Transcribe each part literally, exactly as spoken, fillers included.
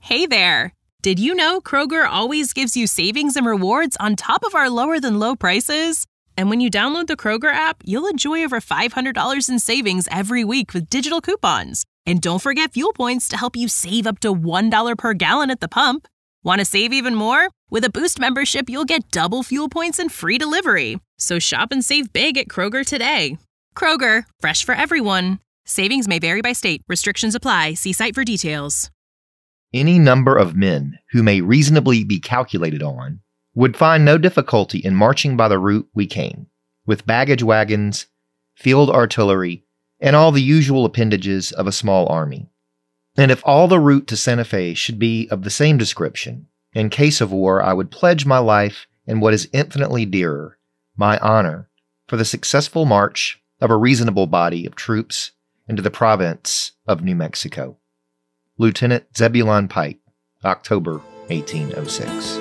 Hey there! Did you know Kroger always gives you savings and rewards on top of our lower-than-low prices? And when you download the Kroger app, you'll enjoy over five hundred dollars in savings every week with digital coupons. And don't forget fuel points to help you save up to one dollar per gallon at the pump. Want to save even more? With a Boost membership, you'll get double fuel points and free delivery. So shop and save big at Kroger today. Kroger, fresh for everyone. Savings may vary by state. Restrictions apply. See site for details. Any number of men who may reasonably be calculated on would find no difficulty in marching by the route we came, with baggage wagons, field artillery, and all the usual appendages of a small army. And if all the route to Santa Fe should be of the same description, in case of war I would pledge my life and what is infinitely dearer, my honor, for the successful march of a reasonable body of troops into the province of New Mexico. Lieutenant Zebulon Pike, October eighteen oh six.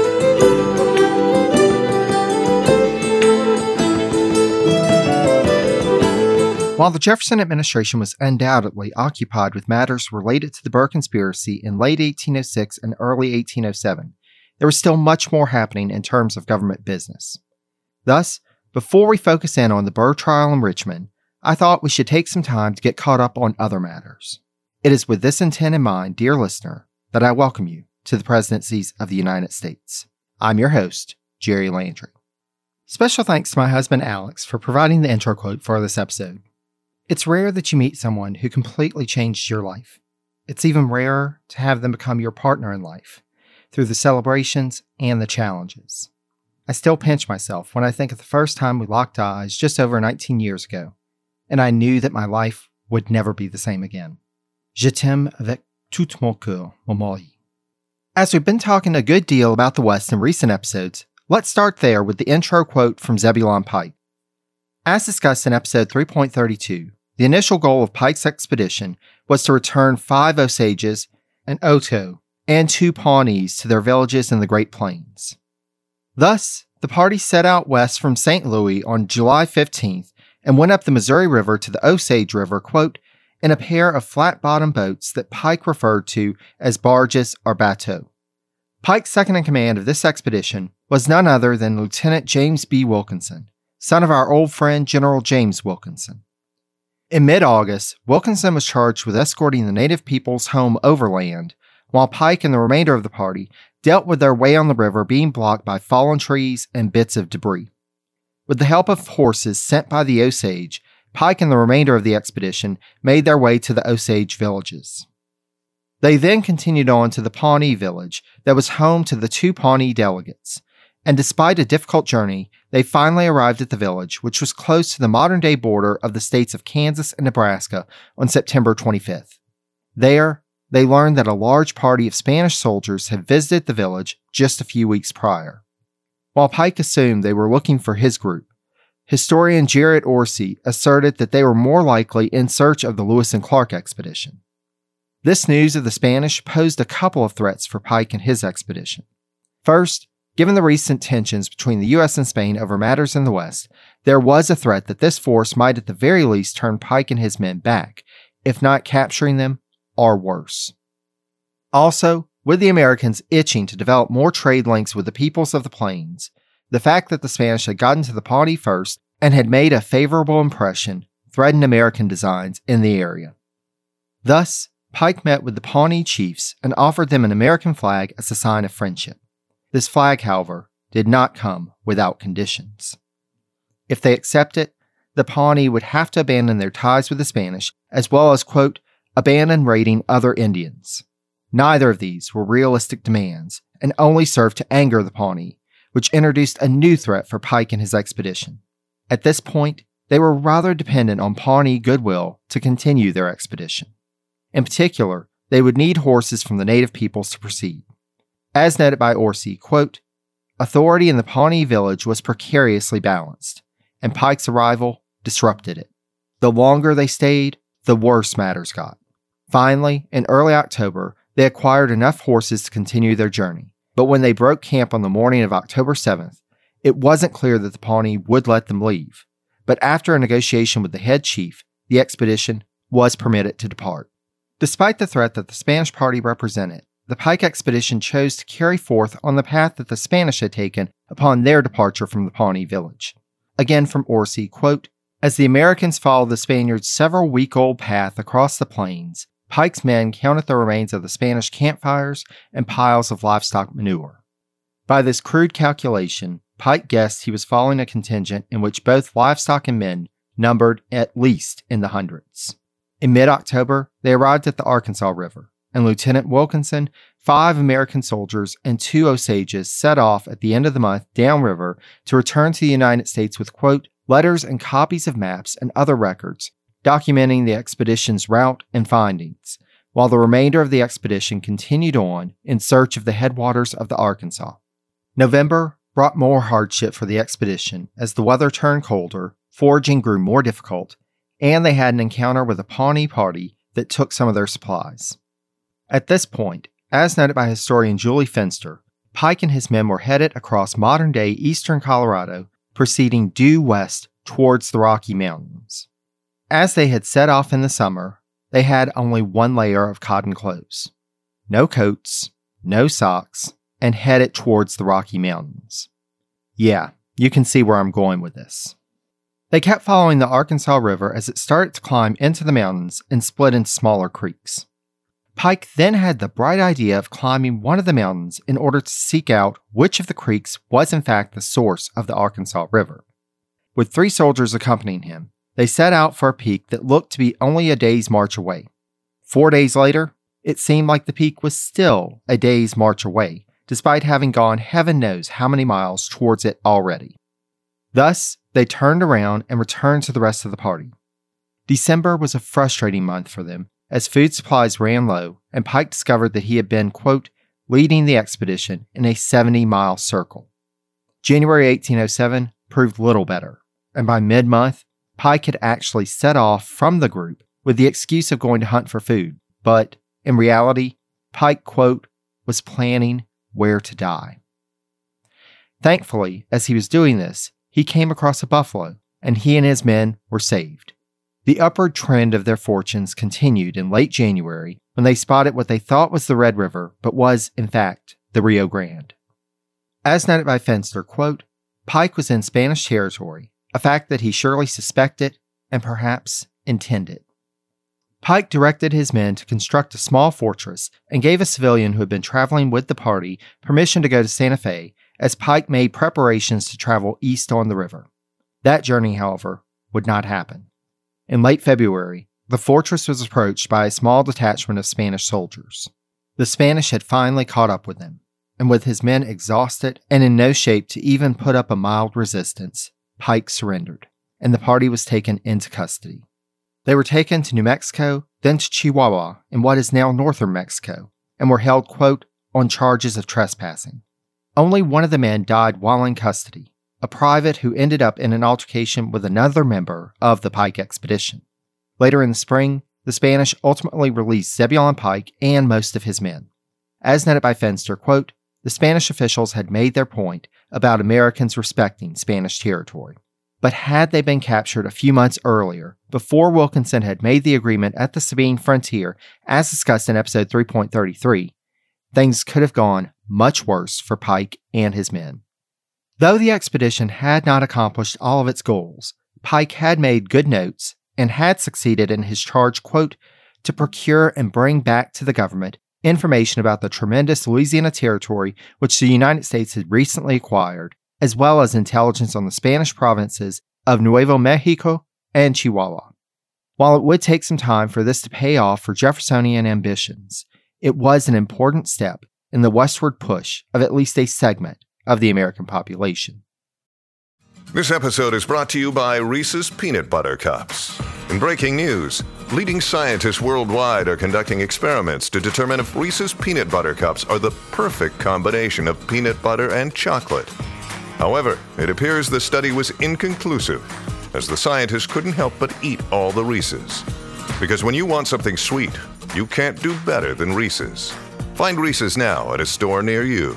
While the Jefferson administration was undoubtedly occupied with matters related to the Burr conspiracy in late eighteen oh six and early eighteen oh seven, there was still much more happening in terms of government business. Thus, before we focus in on the Burr trial in Richmond, I thought we should take some time to get caught up on other matters. It is with this intent in mind, dear listener, that I welcome you to the presidencies of the United States. I'm your host, Jerry Landry. Special thanks to my husband, Alex, for providing the intro quote for this episode. It's rare that you meet someone who completely changed your life. It's even rarer to have them become your partner in life, through the celebrations and the challenges. I still pinch myself when I think of the first time we locked eyes just over nineteen years ago, and I knew that my life would never be the same again. Je t'aime avec tout mon cœur, mon mari. As we've been talking a good deal about the West in recent episodes, let's start there with the intro quote from Zebulon Pike. As discussed in episode three point thirty-two, the initial goal of Pike's expedition was to return five Osages, an Oto, and two Pawnees to their villages in the Great Plains. Thus, the party set out west from Saint Louis on July fifteenth and went up the Missouri River to the Osage River, quote, in a pair of flat-bottomed boats that Pike referred to as barges or bateaux. Pike's second in command of this expedition was none other than Lieutenant James B. Wilkinson, son of our old friend General James Wilkinson. In mid-August, Wilkinson was charged with escorting the native peoples home overland, while Pike and the remainder of the party dealt with their way on the river being blocked by fallen trees and bits of debris. With the help of horses sent by the Osage, Pike and the remainder of the expedition made their way to the Osage villages. They then continued on to the Pawnee village that was home to the two Pawnee delegates, and despite a difficult journey, they finally arrived at the village, which was close to the modern-day border of the states of Kansas and Nebraska, on September twenty-fifth. There, they learned that a large party of Spanish soldiers had visited the village just a few weeks prior. While Pike assumed they were looking for his group, historian Jared Orsi asserted that they were more likely in search of the Lewis and Clark expedition. This news of the Spanish posed a couple of threats for Pike and his expedition. First, given the recent tensions between the U S and Spain over matters in the West, there was a threat that this force might at the very least turn Pike and his men back, if not capturing them, or worse. Also, with the Americans itching to develop more trade links with the peoples of the plains, the fact that the Spanish had gotten to the Pawnee first and had made a favorable impression threatened American designs in the area. Thus, Pike met with the Pawnee chiefs and offered them an American flag as a sign of friendship. This flag, however, did not come without conditions. If they accept it, the Pawnee would have to abandon their ties with the Spanish, as well as, quote, abandon raiding other Indians. Neither of these were realistic demands and only served to anger the Pawnee, which introduced a new threat for Pike and his expedition. At this point, they were rather dependent on Pawnee goodwill to continue their expedition. In particular, they would need horses from the native peoples to proceed. As noted by Orsi, quote, authority in the Pawnee village was precariously balanced, and Pike's arrival disrupted it. The longer they stayed, the worse matters got. Finally, in early October, they acquired enough horses to continue their journey, but when they broke camp on the morning of October seventh, it wasn't clear that the Pawnee would let them leave, but after a negotiation with the head chief, the expedition was permitted to depart. Despite the threat that the Spanish party represented, the Pike expedition chose to carry forth on the path that the Spanish had taken upon their departure from the Pawnee village. Again from Orsi, quote, "As the Americans followed the Spaniards' several week-old path across the plains, Pike's men counted the remains of the Spanish campfires and piles of livestock manure. By this crude calculation, Pike guessed he was following a contingent in which both livestock and men numbered at least in the hundreds." In mid-October, they arrived at the Arkansas River, and Lieutenant Wilkinson, five American soldiers, and two Osages set off at the end of the month downriver to return to the United States with, quote, "letters and copies of maps and other records documenting the expedition's route and findings," while the remainder of the expedition continued on in search of the headwaters of the Arkansas. November brought more hardship for the expedition as the weather turned colder, foraging grew more difficult, and they had an encounter with a Pawnee party that took some of their supplies. At this point, as noted by historian Julie Fenster, Pike and his men were headed across modern-day eastern Colorado, proceeding due west towards the Rocky Mountains. As they had set off in the summer, they had only one layer of cotton clothes, no coats, no socks, and headed towards the Rocky Mountains. Yeah, you can see where I'm going with this. They kept following the Arkansas River as it started to climb into the mountains and split into smaller creeks. Pike then had the bright idea of climbing one of the mountains in order to seek out which of the creeks was in fact the source of the Arkansas River. With three soldiers accompanying him, they set out for a peak that looked to be only a day's march away. Four days later, it seemed like the peak was still a day's march away, despite having gone heaven knows how many miles towards it already. Thus, they turned around and returned to the rest of the party. December was a frustrating month for them, as food supplies ran low, and Pike discovered that he had been, quote, leading the expedition in a seventy-mile circle. January eighteen oh seven proved little better, and by mid-month, Pike had actually set off from the group with the excuse of going to hunt for food, but, in reality, Pike, quote, was planning where to die. Thankfully, as he was doing this, he came across a buffalo, and he and his men were saved. The upward trend of their fortunes continued in late January when they spotted what they thought was the Red River, but was, in fact, the Rio Grande. As noted by Fenster, quote, Pike was in Spanish territory, a fact that he surely suspected and perhaps intended. Pike directed his men to construct a small fortress and gave a civilian who had been traveling with the party permission to go to Santa Fe as Pike made preparations to travel east on the river. That journey, however, would not happen. In late February, the fortress was approached by a small detachment of Spanish soldiers. The Spanish had finally caught up with them, and with his men exhausted and in no shape to even put up a mild resistance, Pike surrendered, and the party was taken into custody. They were taken to New Mexico, then to Chihuahua in what is now northern Mexico, and were held, quote, on charges of trespassing. Only one of the men died while in custody, a private who ended up in an altercation with another member of the Pike expedition. Later in the spring, the Spanish ultimately released Zebulon Pike and most of his men. As noted by Fenster, quote, the Spanish officials had made their point about Americans respecting Spanish territory. But had they been captured a few months earlier, before Wilkinson had made the agreement at the Sabine frontier, as discussed in episode three point thirty-three, things could have gone much worse for Pike and his men. Though the expedition had not accomplished all of its goals, Pike had made good notes and had succeeded in his charge, quote, to procure and bring back to the government information about the tremendous Louisiana territory which the United States had recently acquired, as well as intelligence on the Spanish provinces of Nuevo Mexico and Chihuahua. While it would take some time for this to pay off for Jeffersonian ambitions, it was an important step in the westward push of at least a segment of the American population. This episode is brought to you by Reese's Peanut Butter Cups. In breaking news, leading scientists worldwide are conducting experiments to determine if Reese's Peanut Butter Cups are the perfect combination of peanut butter and chocolate. However, it appears the study was inconclusive, as the scientists couldn't help but eat all the Reese's. Because when you want something sweet, you can't do better than Reese's. Find Reese's now at a store near you.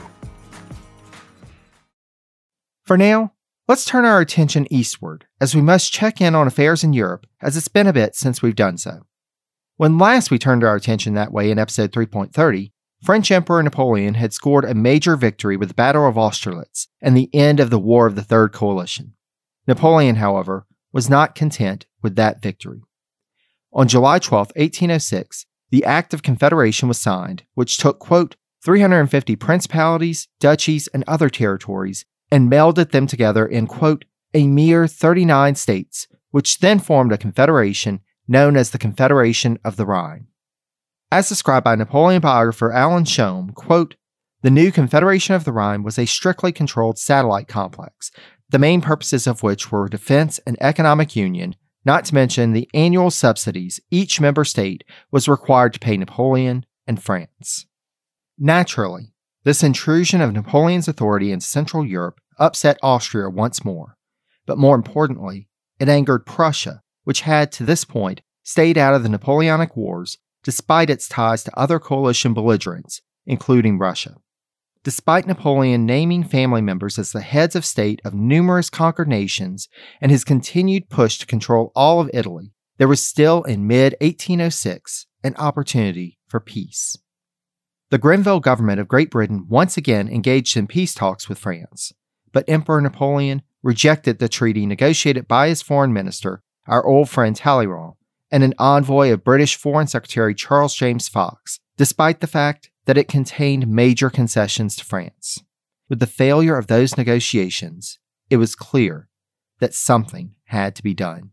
For now, let's turn our attention eastward, as we must check in on affairs in Europe, as it's been a bit since we've done so. When last we turned our attention that way in episode three point thirty, French Emperor Napoleon had scored a major victory with the Battle of Austerlitz and the end of the War of the Third Coalition. Napoleon, however, was not content with that victory. On July twelfth, eighteen oh six, the Act of Confederation was signed, which took, quote, three hundred fifty principalities, duchies, and other territories and melded them together in, quote, a mere thirty-nine states, which then formed a confederation known as the Confederation of the Rhine. As described by Napoleon biographer Alan Shome, quote, the new Confederation of the Rhine was a strictly controlled satellite complex, the main purposes of which were defense and economic union, not to mention the annual subsidies each member state was required to pay Napoleon and France. Naturally, this intrusion of Napoleon's authority in Central Europe upset Austria once more, but more importantly, it angered Prussia, which had to this point stayed out of the Napoleonic Wars despite its ties to other coalition belligerents, including Russia. Despite Napoleon naming family members as the heads of state of numerous conquered nations and his continued push to control all of Italy, there was still in mid eighteen oh six an opportunity for peace. The Grenville government of Great Britain once again engaged in peace talks with France, but Emperor Napoleon rejected the treaty negotiated by his foreign minister, our old friend Talleyrand, and an envoy of British Foreign Secretary Charles James Fox, despite the fact that it contained major concessions to France. With the failure of those negotiations, it was clear that something had to be done.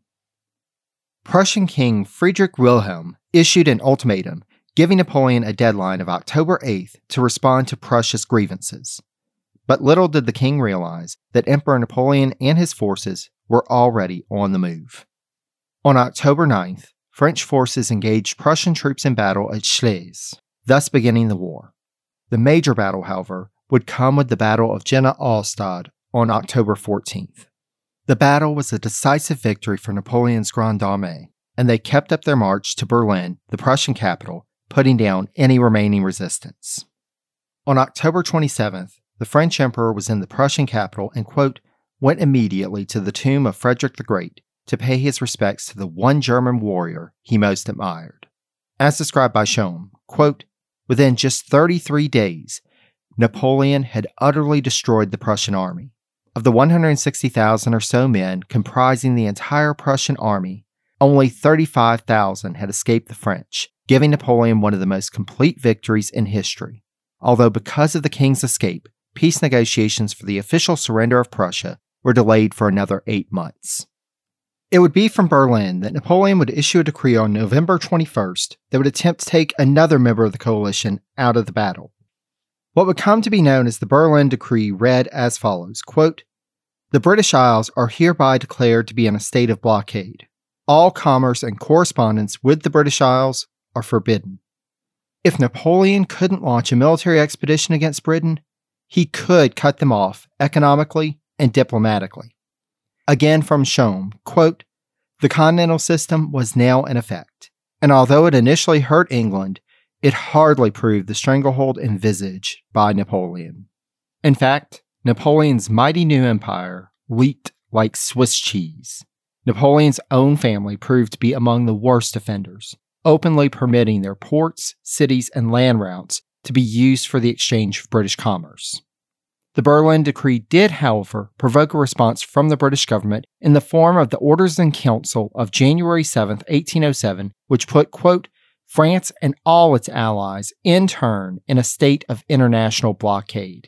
Prussian King Friedrich Wilhelm issued an ultimatum giving Napoleon a deadline of October eighth to respond to Prussia's grievances. But little did the king realize that Emperor Napoleon and his forces were already on the move. On October ninth, French forces engaged Prussian troops in battle at Schleswig, thus beginning the war. The major battle, however, would come with the Battle of Jena Auerstadt on October fourteenth. The battle was a decisive victory for Napoleon's Grande Armée, and they kept up their march to Berlin, the Prussian capital, putting down any remaining resistance. On October twenty-seventh, the French emperor was in the Prussian capital and, quote, went immediately to the tomb of Frederick the Great to pay his respects to the one German warrior he most admired. As described by Shome, quote, within just thirty-three days, Napoleon had utterly destroyed the Prussian army. Of the one hundred sixty thousand or so men comprising the entire Prussian army, only thirty-five thousand had escaped the French, giving Napoleon one of the most complete victories in history. Although because of the king's escape, peace negotiations for the official surrender of Prussia were delayed for another eight months. It would be from Berlin that Napoleon would issue a decree on November twenty-first that would attempt to take another member of the coalition out of the battle. What would come to be known as the Berlin Decree read as follows, quote, the British Isles are hereby declared to be in a state of blockade. All commerce and correspondence with the British Isles are forbidden. If Napoleon couldn't launch a military expedition against Britain, he could cut them off economically and diplomatically. Again from Shome, quote, the continental system was now in effect, and although it initially hurt England, it hardly proved the stranglehold envisaged by Napoleon. In fact, Napoleon's mighty new empire leaked like Swiss cheese. Napoleon's own family proved to be among the worst offenders, openly permitting their ports, cities, and land routes to be used for the exchange of British commerce. The Berlin Decree did, however, provoke a response from the British government in the form of the Orders in Council of January seventh, eighteen oh seven, which put, quote, France and all its allies, in turn, in a state of international blockade.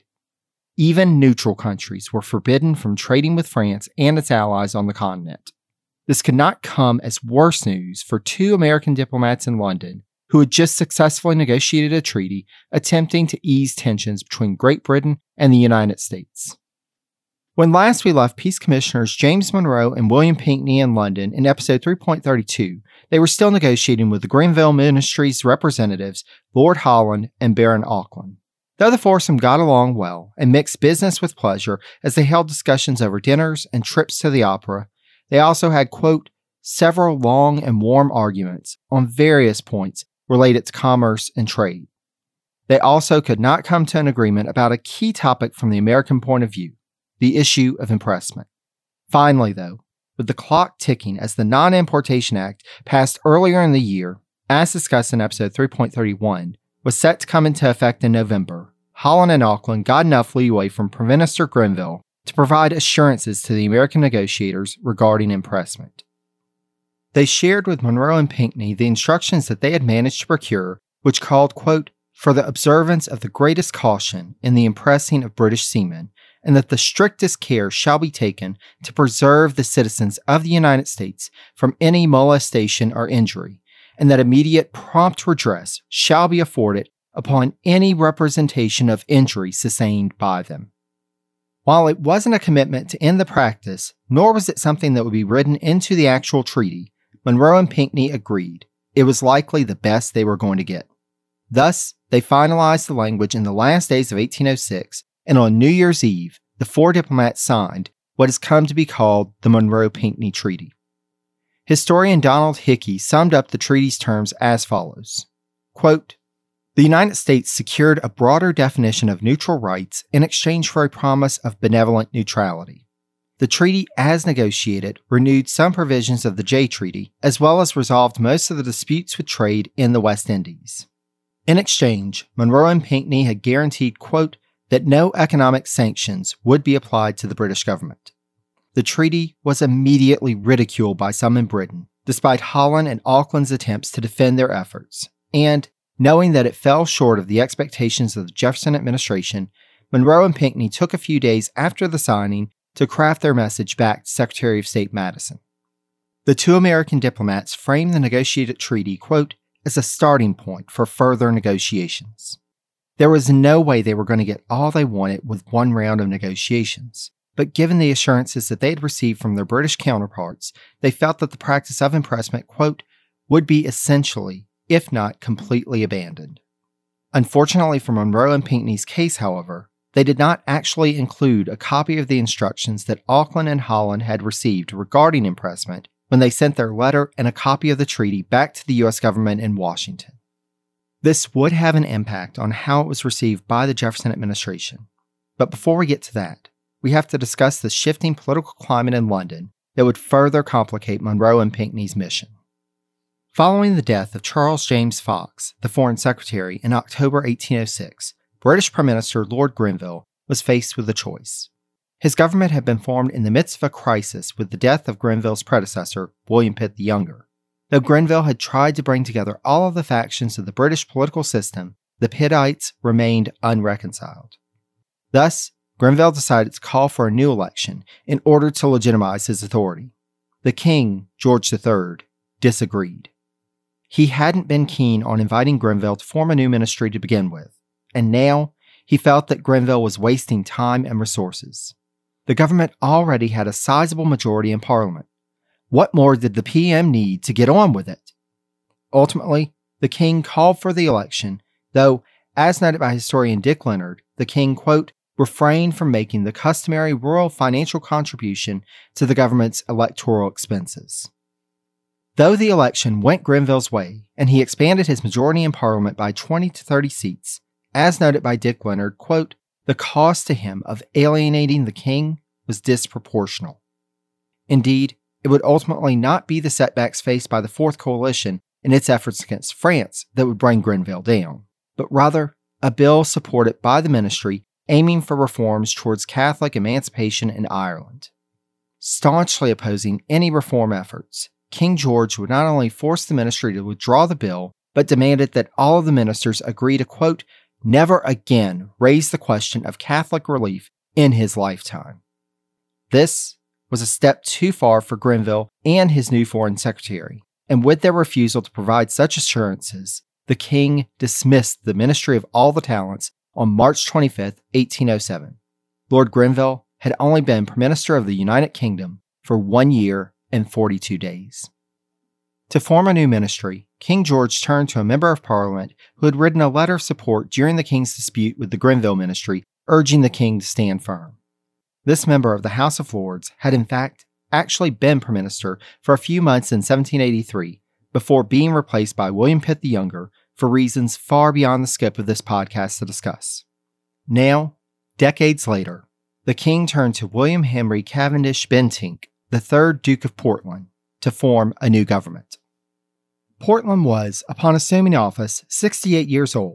Even neutral countries were forbidden from trading with France and its allies on the continent. This could not come as worse news for two American diplomats in London who had just successfully negotiated a treaty attempting to ease tensions between Great Britain and the United States. When last we left Peace Commissioners James Monroe and William Pinckney in London in episode three point thirty-two, they were still negotiating with the Grenville Ministry's representatives, Lord Holland and Baron Auckland. Though the foursome got along well and mixed business with pleasure as they held discussions over dinners and trips to the opera, they also had, quote, several long and warm arguments on various points related to commerce and trade. They also could not come to an agreement about a key topic from the American point of view, the issue of impressment. Finally, though, with the clock ticking as the Non-Importation Act passed earlier in the year, as discussed in episode three point thirty-one, was set to come into effect in November, Holland and Auckland got enough leeway from Prime Minister Grenville to provide assurances to the American negotiators regarding impressment. They shared with Monroe and Pinckney the instructions that they had managed to procure, which called, quote, for the observance of the greatest caution in the impressing of British seamen, and that the strictest care shall be taken to preserve the citizens of the United States from any molestation or injury, and that immediate prompt redress shall be afforded upon any representation of injury sustained by them. While it wasn't a commitment to end the practice, nor was it something that would be written into the actual treaty, Monroe and Pinckney agreed it was likely the best they were going to get. Thus, they finalized the language in the last days of eighteen oh six, and on New Year's Eve, the four diplomats signed what has come to be called the Monroe-Pinckney Treaty. Historian Donald Hickey summed up the treaty's terms as follows, quote, the United States secured a broader definition of neutral rights in exchange for a promise of benevolent neutrality. The treaty, as negotiated, renewed some provisions of the Jay Treaty, as well as resolved most of the disputes with trade in the West Indies. In exchange, Monroe and Pinckney had guaranteed, quote, that no economic sanctions would be applied to the British government. The treaty was immediately ridiculed by some in Britain, despite Holland and Auckland's attempts to defend their efforts, and, knowing that it fell short of the expectations of the Jefferson administration, Monroe and Pinckney took a few days after the signing to craft their message back to Secretary of State Madison. The two American diplomats framed the negotiated treaty, quote, as a starting point for further negotiations. There was no way they were going to get all they wanted with one round of negotiations, but given the assurances that they had received from their British counterparts, they felt that the practice of impressment, quote, would be essentially, if not completely abandoned. Unfortunately for Monroe and Pinckney's case, however, they did not actually include a copy of the instructions that Auckland and Holland had received regarding impressment when they sent their letter and a copy of the treaty back to the U S government in Washington. This would have an impact on how it was received by the Jefferson administration. But before we get to that, we have to discuss the shifting political climate in London that would further complicate Monroe and Pinckney's mission. Following the death of Charles James Fox, the Foreign Secretary, in October eighteen oh six, British Prime Minister Lord Grenville was faced with a choice. His government had been formed in the midst of a crisis with the death of Grenville's predecessor, William Pitt the Younger. Though Grenville had tried to bring together all of the factions of the British political system, the Pittites remained unreconciled. Thus, Grenville decided to call for a new election in order to legitimize his authority. The king, George the Third, disagreed. He hadn't been keen on inviting Grenville to form a new ministry to begin with, and now he felt that Grenville was wasting time and resources. The government already had a sizable majority in Parliament. What more did the P M need to get on with it? Ultimately, the king called for the election, though, as noted by historian Dick Leonard, the king, quote, refrained from making the customary royal financial contribution to the government's electoral expenses. Though the election went Grenville's way, and he expanded his majority in Parliament by twenty to thirty seats, as noted by Dick Leonard, quote, the cost to him of alienating the king was disproportional. Indeed, it would ultimately not be the setbacks faced by the Fourth Coalition in its efforts against France that would bring Grenville down, but rather a bill supported by the ministry aiming for reforms towards Catholic emancipation in Ireland. Staunchly opposing any reform efforts, King George would not only force the ministry to withdraw the bill, but demanded that all of the ministers agree to, quote, never again raise the question of Catholic relief in his lifetime. This was a step too far for Grenville and his new foreign secretary, and with their refusal to provide such assurances, the king dismissed the Ministry of All the Talents on March twenty-fifth, eighteen oh seven. Lord Grenville had only been Prime Minister of the United Kingdom for one year and forty-two days. To form a new ministry, King George turned to a member of Parliament who had written a letter of support during the king's dispute with the Grenville ministry, urging the king to stand firm. This member of the House of Lords had in fact actually been Prime Minister for a few months in seventeen eighty-three, before being replaced by William Pitt the Younger for reasons far beyond the scope of this podcast to discuss. Now, decades later, the king turned to William Henry Cavendish Bentinck, the third Duke of Portland, to form a new government. Portland was, upon assuming office, sixty-eight years old,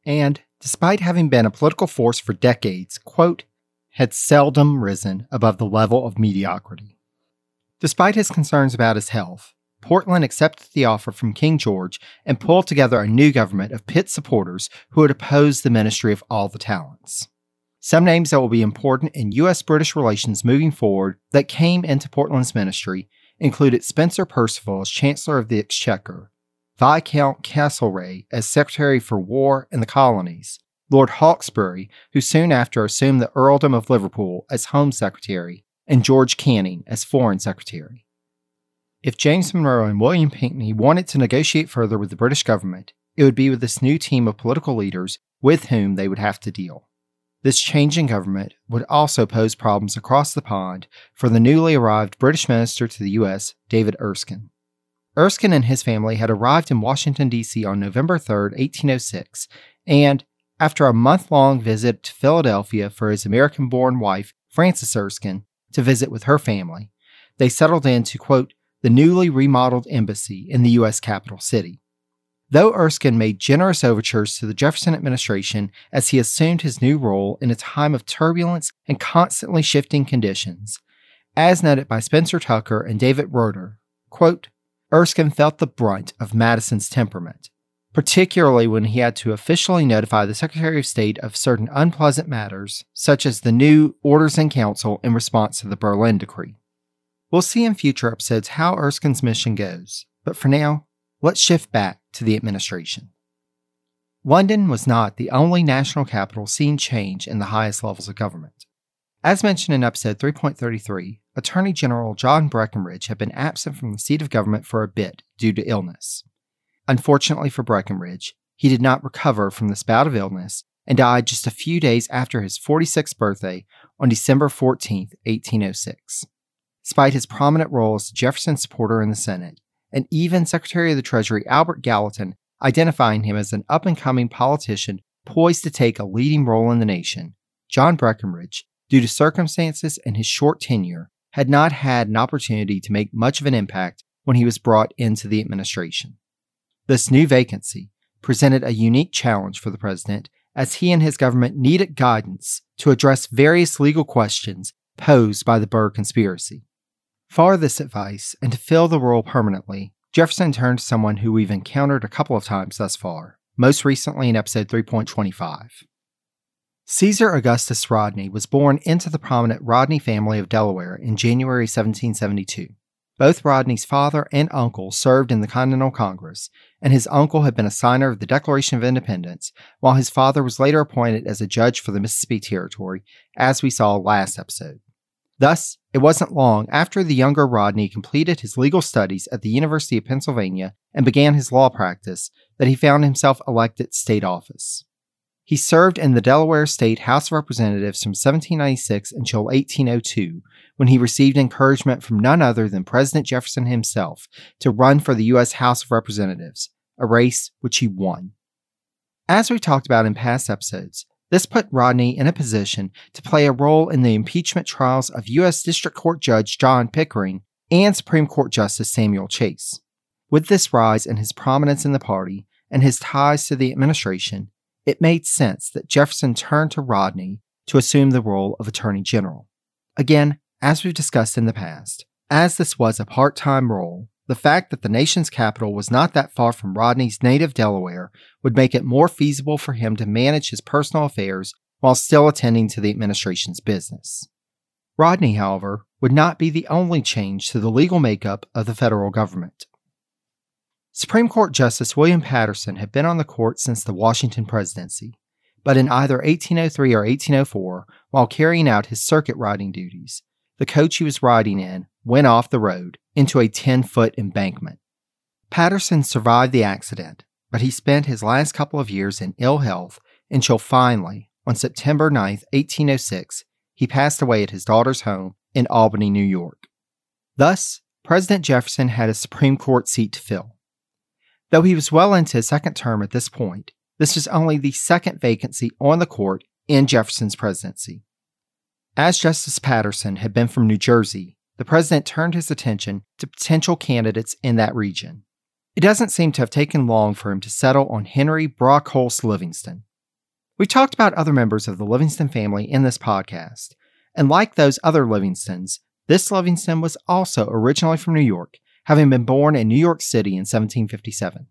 and, despite having been a political force for decades, quote, had seldom risen above the level of mediocrity. Despite his concerns about his health, Portland accepted the offer from King George and pulled together a new government of Pitt supporters who would oppose the Ministry of All the Talents. Some names that will be important in U S British relations moving forward that came into Portland's ministry included Spencer Perceval as Chancellor of the Exchequer, Viscount Castlereagh as Secretary for War and the Colonies, Lord Hawkesbury, who soon after assumed the Earldom of Liverpool as Home Secretary, and George Canning as Foreign Secretary. If James Monroe and William Pinckney wanted to negotiate further with the British government, it would be with this new team of political leaders with whom they would have to deal. This changing government would also pose problems across the pond for the newly arrived British minister to the U S, David Erskine. Erskine and his family had arrived in Washington, D C on November third, eighteen oh six, and, after a month-long visit to Philadelphia for his American-born wife, Frances Erskine, to visit with her family, they settled into, quote, the newly remodeled embassy in the U S capital city. Though Erskine made generous overtures to the Jefferson administration as he assumed his new role in a time of turbulence and constantly shifting conditions, as noted by Spencer Tucker and David Roeder, quote, Erskine felt the brunt of Madison's temperament, particularly when he had to officially notify the Secretary of State of certain unpleasant matters, such as the new Orders in Council in response to the Berlin Decree. We'll see in future episodes how Erskine's mission goes, but for now, let's shift back to the administration. London was not the only national capital seeing change in the highest levels of government. As mentioned in episode three point thirty-three, Attorney General John Breckinridge had been absent from the seat of government for a bit due to illness. Unfortunately for Breckinridge, he did not recover from this bout of illness and died just a few days after his forty-sixth birthday on December fourteenth, eighteen oh six. Despite his prominent role as a Jefferson supporter in the Senate, and even Secretary of the Treasury Albert Gallatin identifying him as an up-and-coming politician poised to take a leading role in the nation, John Breckinridge, due to circumstances and his short tenure, had not had an opportunity to make much of an impact when he was brought into the administration. This new vacancy presented a unique challenge for the president as he and his government needed guidance to address various legal questions posed by the Burr conspiracy. For this advice, and to fill the role permanently, Jefferson turned to someone who we've encountered a couple of times thus far, most recently in episode three point twenty-five. Caesar Augustus Rodney was born into the prominent Rodney family of Delaware in January seventeen seventy-two. Both Rodney's father and uncle served in the Continental Congress, and his uncle had been a signer of the Declaration of Independence, while his father was later appointed as a judge for the Mississippi Territory, as we saw last episode. Thus, it wasn't long after the younger Rodney completed his legal studies at the University of Pennsylvania and began his law practice that he found himself elected to state office. He served in the Delaware State House of Representatives from seventeen ninety-six until eighteen oh two, when he received encouragement from none other than President Jefferson himself to run for the U S House of Representatives, a race which he won. As we talked about in past episodes, this put Rodney in a position to play a role in the impeachment trials of U S District Court Judge John Pickering and Supreme Court Justice Samuel Chase. With this rise in his prominence in the party and his ties to the administration, it made sense that Jefferson turned to Rodney to assume the role of Attorney General. Again, as we've discussed in the past, as this was a part-time role, the fact that the nation's capital was not that far from Rodney's native Delaware would make it more feasible for him to manage his personal affairs while still attending to the administration's business. Rodney, however, would not be the only change to the legal makeup of the federal government. Supreme Court Justice William Patterson had been on the court since the Washington presidency, but in either eighteen oh three or eighteen oh four, while carrying out his circuit riding duties, the coach he was riding in went off the road into a ten-foot embankment. Patterson survived the accident, but he spent his last couple of years in ill health until finally, on September ninth, eighteen oh six, he passed away at his daughter's home in Albany, New York. Thus, President Jefferson had a Supreme Court seat to fill. Though he was well into his second term at this point, this was only the second vacancy on the court in Jefferson's presidency. As Justice Patterson had been from New Jersey, the president turned his attention to potential candidates in that region. It doesn't seem to have taken long for him to settle on Henry Brockholst Livingston. We've talked about other members of the Livingston family in this podcast, and like those other Livingstons, this Livingston was also originally from New York, having been born in New York City in seventeen fifty-seven.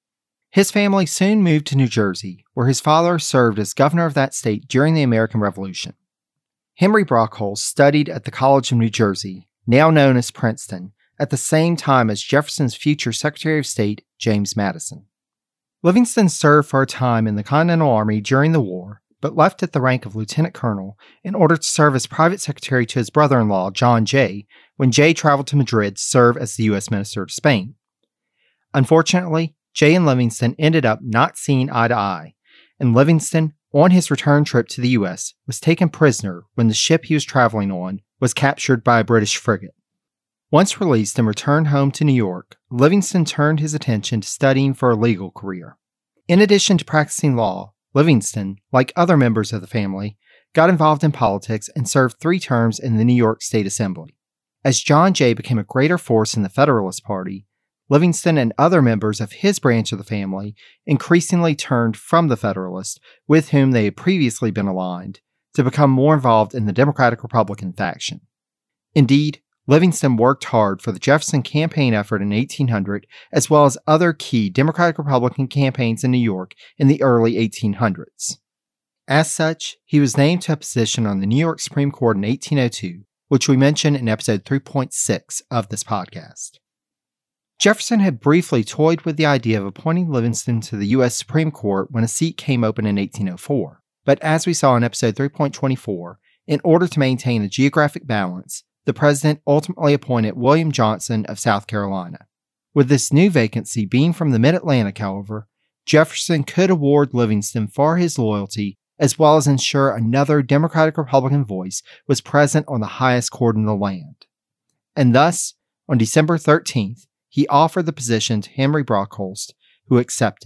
His family soon moved to New Jersey, where his father served as governor of that state during the American Revolution. Henry Brockholst studied at the College of New Jersey, now known as Princeton, at the same time as Jefferson's future Secretary of State, James Madison. Livingston served for a time in the Continental Army during the war, but left at the rank of lieutenant colonel in order to serve as private secretary to his brother-in-law, John Jay, when Jay traveled to Madrid to serve as the U S Minister to Spain. Unfortunately, Jay and Livingston ended up not seeing eye to eye, and Livingston, on his return trip to the U S, was taken prisoner when the ship he was traveling on was captured by a British frigate. Once released and returned home to New York, Livingston turned his attention to studying for a legal career. In addition to practicing law, Livingston, like other members of the family, got involved in politics and served three terms in the New York State Assembly. As John Jay became a greater force in the Federalist Party, Livingston and other members of his branch of the family increasingly turned from the Federalists, with whom they had previously been aligned, to become more involved in the Democratic-Republican faction. Indeed, Livingston worked hard for the Jefferson campaign effort in eighteen hundred, as well as other key Democratic-Republican campaigns in New York in the early eighteen hundreds. As such, he was named to a position on the New York Supreme Court in eighteen oh two, which we mentioned in episode three point six of this podcast. Jefferson had briefly toyed with the idea of appointing Livingston to the U S Supreme Court when a seat came open in eighteen oh four, but as we saw in episode three point two-four, in order to maintain a geographic balance, the president ultimately appointed William Johnson of South Carolina. With this new vacancy being from the Mid-Atlantic, however, Jefferson could award Livingston for his loyalty, as well as ensure another Democratic-Republican voice was present on the highest court in the land. And thus, on December thirteenth, he offered the position to Henry Brockholst, who accepted.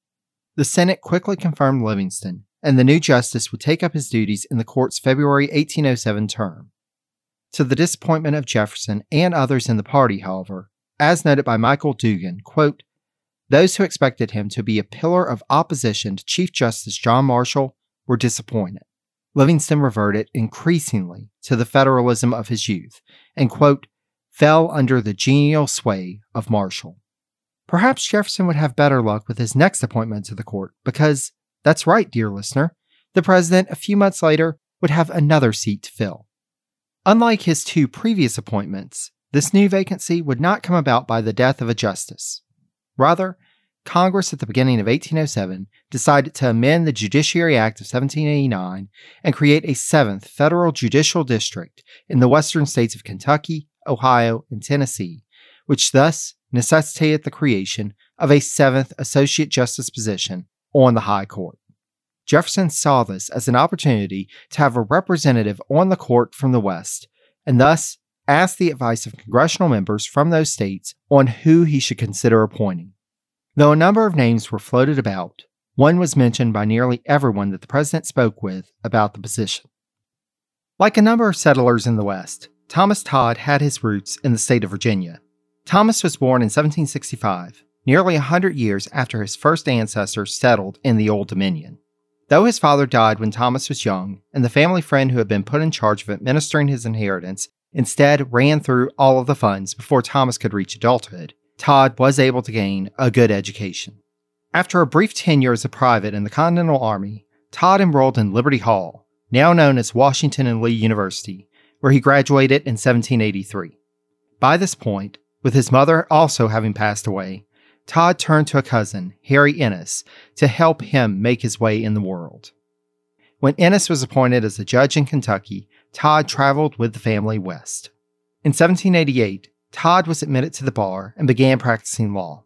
The Senate quickly confirmed Livingston, and the new justice would take up his duties in the court's February eighteen oh seven term. To the disappointment of Jefferson and others in the party, however, as noted by Michael Dugan, quote, those who expected him to be a pillar of opposition to Chief Justice John Marshall were disappointed. Livingston reverted increasingly to the federalism of his youth and, quote, fell under the genial sway of Marshall. Perhaps Jefferson would have better luck with his next appointment to the court because, that's right, dear listener, the president a few months later would have another seat to fill. Unlike his two previous appointments, this new vacancy would not come about by the death of a justice. Rather, Congress at the beginning of eighteen oh seven decided to amend the Judiciary Act of seventeen eighty-nine and create a seventh federal judicial district in the western states of Kentucky, Ohio, and Tennessee, which thus necessitated the creation of a seventh associate justice position on the High Court. Jefferson saw this as an opportunity to have a representative on the court from the West, and thus asked the advice of congressional members from those states on who he should consider appointing. Though a number of names were floated about, one was mentioned by nearly everyone that the president spoke with about the position. Like a number of settlers in the West, Thomas Todd had his roots in the state of Virginia. Thomas was born in seventeen sixty-five, nearly a hundred years after his first ancestors settled in the Old Dominion. Though his father died when Thomas was young, and the family friend who had been put in charge of administering his inheritance instead ran through all of the funds before Thomas could reach adulthood, Todd was able to gain a good education. After a brief tenure as a private in the Continental Army, Todd enrolled in Liberty Hall, now known as Washington and Lee University, where he graduated in seventeen eighty-three. By this point, with his mother also having passed away, Todd turned to a cousin, Harry Ennis, to help him make his way in the world. When Ennis was appointed as a judge in Kentucky, Todd traveled with the family west. In seventeen eighty-eight, Todd was admitted to the bar and began practicing law.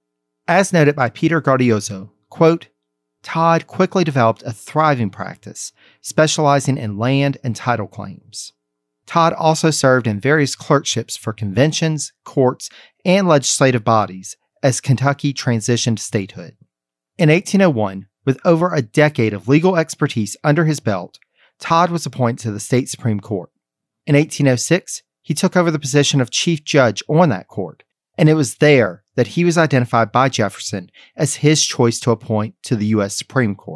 As noted by Peter Gaudioso, quote, Todd quickly developed a thriving practice, specializing in land and title claims. Todd also served in various clerkships for conventions, courts, and legislative bodies as Kentucky transitioned to statehood. In eighteen oh one, with over a decade of legal expertise under his belt, Todd was appointed to the state Supreme Court. In eighteen oh six, he took over the position of chief judge on that court, and it was there that he was identified by Jefferson as his choice to appoint to the U S Supreme Court.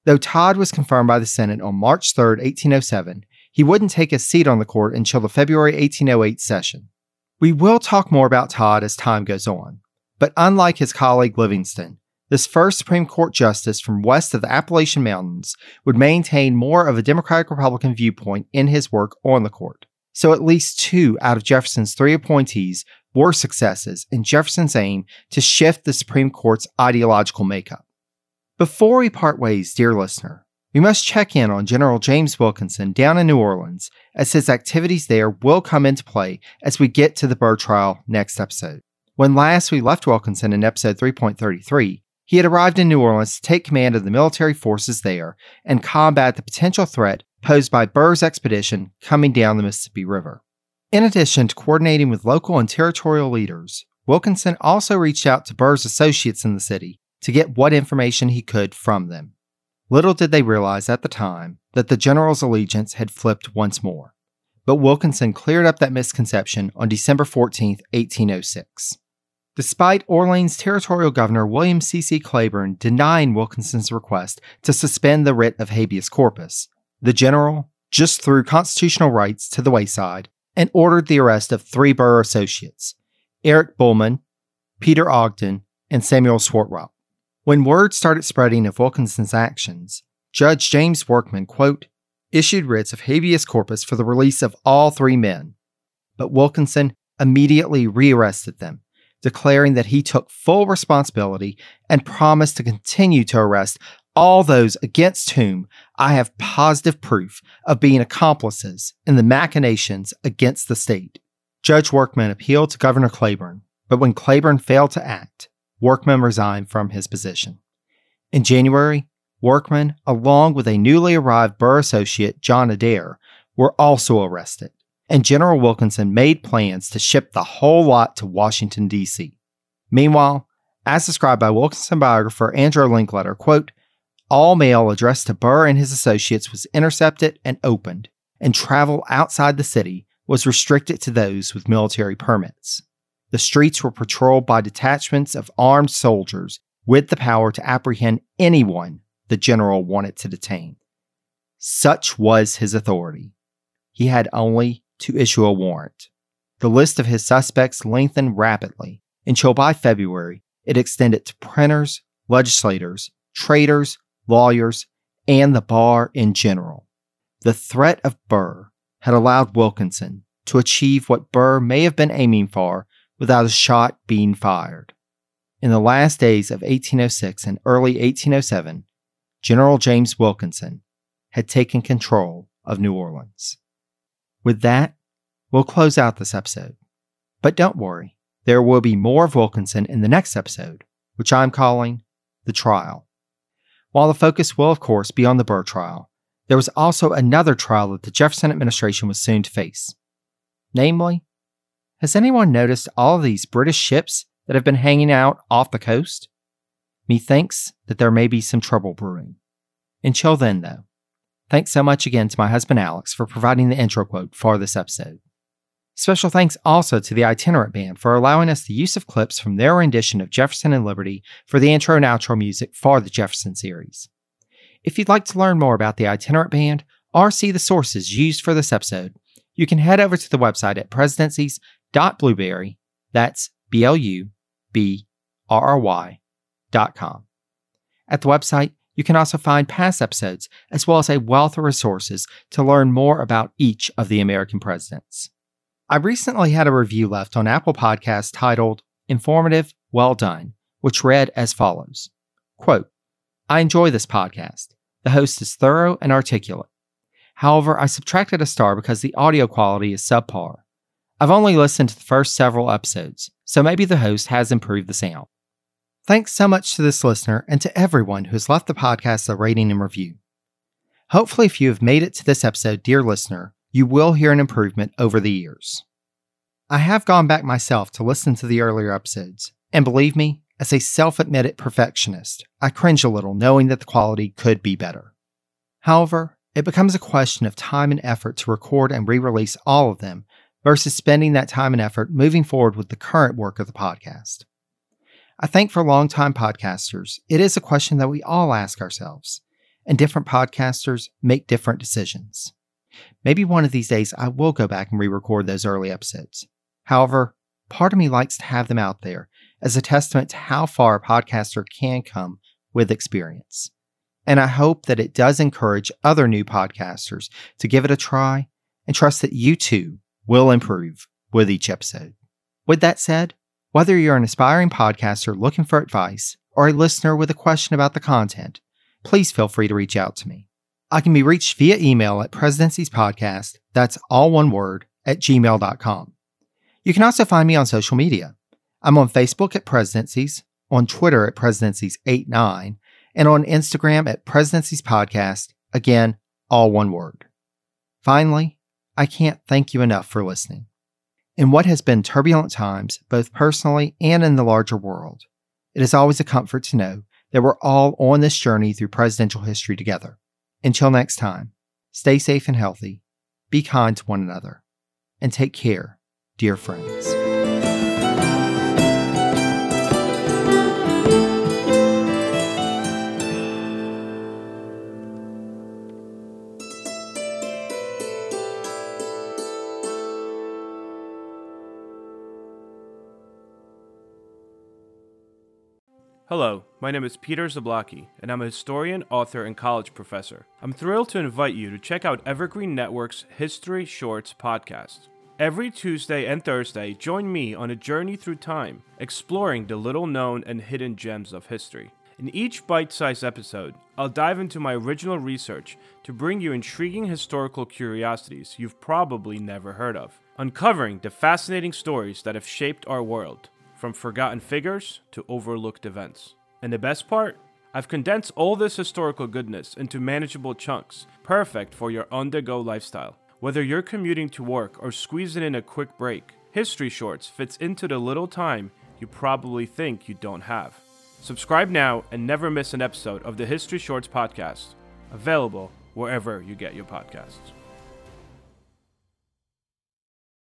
Though Todd was confirmed by the Senate on March third, eighteen oh seven, he wouldn't take a seat on the court until the February eighteen oh eight session. We will talk more about Todd as time goes on, but unlike his colleague Livingston, this first Supreme Court justice from west of the Appalachian Mountains would maintain more of a Democratic-Republican viewpoint in his work on the court. So at least two out of Jefferson's three appointees were successes in Jefferson's aim to shift the Supreme Court's ideological makeup. Before we part ways, dear listener, we must check in on General James Wilkinson down in New Orleans, as his activities there will come into play as we get to the Burr trial next episode. When last we left Wilkinson in episode three point thirty-three, he had arrived in New Orleans to take command of the military forces there and combat the potential threat posed by Burr's expedition coming down the Mississippi River. In addition to coordinating with local and territorial leaders, Wilkinson also reached out to Burr's associates in the city to get what information he could from them. Little did they realize at the time that the general's allegiance had flipped once more. But Wilkinson cleared up that misconception on December fourteenth, eighteen oh six. Despite Orleans Territorial Governor William C C Claiborne denying Wilkinson's request to suspend the writ of habeas corpus, the general just threw constitutional rights to the wayside and ordered the arrest of three Burr associates, Eric Bullman, Peter Ogden, and Samuel Swartwout. When word started spreading of Wilkinson's actions, Judge James Workman, quote, issued writs of habeas corpus for the release of all three men. But Wilkinson immediately rearrested them, declaring that he took full responsibility and promised to continue to arrest all those against whom I have positive proof of being accomplices in the machinations against the state. Judge Workman appealed to Governor Claiborne, but when Claiborne failed to act, Workman resigned from his position. In January, Workman, along with a newly arrived Burr associate, John Adair, were also arrested, and General Wilkinson made plans to ship the whole lot to Washington, D C Meanwhile, as described by Wilkinson biographer Andrew Linkletter, quote, all mail addressed to Burr and his associates was intercepted and opened, and travel outside the city was restricted to those with military permits. The streets were patrolled by detachments of armed soldiers with the power to apprehend anyone the general wanted to detain. Such was his authority. He had only to issue a warrant. The list of his suspects lengthened rapidly until by February it extended to printers, legislators, traders, lawyers, and the bar in general. The threat of Burr had allowed Wilkinson to achieve what Burr may have been aiming for without a shot being fired. In the last days of eighteen oh six and early eighteen oh seven, General James Wilkinson had taken control of New Orleans. With that, we'll close out this episode. But don't worry, there will be more of Wilkinson in the next episode, which I'm calling The Trial. While the focus will, of course, be on the Burr trial, there was also another trial that the Jefferson administration was soon to face. Namely, has anyone noticed all of these British ships that have been hanging out off the coast? Methinks that there may be some trouble brewing. Until then, though, thanks so much again to my husband Alex for providing the intro quote for this episode. Special thanks also to the Itinerant Band for allowing us the use of clips from their rendition of Jefferson and Liberty for the intro and outro music for the Jefferson series. If you'd like to learn more about the Itinerant Band or see the sources used for this episode, you can head over to the website at presidencies dot blueberry, that's B L U B R R Y, dot com. At the website, you can also find past episodes as well as a wealth of resources to learn more about each of the American presidents. I recently had a review left on Apple Podcasts titled Informative, Well Done, which read as follows. Quote, I enjoy this podcast. The host is thorough and articulate. However, I subtracted a star because the audio quality is subpar. I've only listened to the first several episodes, so maybe the host has improved the sound. Thanks so much to this listener and to everyone who has left the podcast a rating and review. Hopefully, if you have made it to this episode, dear listener, you will hear an improvement over the years. I have gone back myself to listen to the earlier episodes, and believe me, as a self-admitted perfectionist, I cringe a little knowing that the quality could be better. However, it becomes a question of time and effort to record and re-release all of them versus spending that time and effort moving forward with the current work of the podcast. I think for longtime podcasters, it is a question that we all ask ourselves. and different podcasters make different decisions. Maybe one of these days I will go back and re-record those early episodes. However, part of me likes to have them out there as a testament to how far a podcaster can come with experience. And I hope that it does encourage other new podcasters to give it a try and trust that you too will improve with each episode. With that said, whether you're an aspiring podcaster looking for advice or a listener with a question about the content, please feel free to reach out to me. I can be reached via email at presidenciespodcast, that's all one word, at gmail dot com. You can also find me on social media. I'm on Facebook at Presidencies, on Twitter at Presidencies eighty-nine, and on Instagram at Presidencies Podcast, again, all one word. Finally, I can't thank you enough for listening. In what has been turbulent times, both personally and in the larger world, it is always a comfort to know that we're all on this journey through presidential history together. Until next time, stay safe and healthy, be kind to one another, and take care, dear friends. Hello, my name is Peter Zablocki, and I'm a historian, author, and college professor. I'm thrilled to invite you to check out Evergreen Network's History Shorts podcast. Every Tuesday and Thursday, join me on a journey through time, exploring the little-known and hidden gems of history. In each bite-sized episode, I'll dive into my original research to bring you intriguing historical curiosities you've probably never heard of, uncovering the fascinating stories that have shaped our world. From forgotten figures to overlooked events. And the best part? I've condensed all this historical goodness into manageable chunks, perfect for your on-the-go lifestyle. Whether you're commuting to work or squeezing in a quick break, History Shorts fits into the little time you probably think you don't have. Subscribe now and never miss an episode of the History Shorts podcast, available wherever you get your podcasts.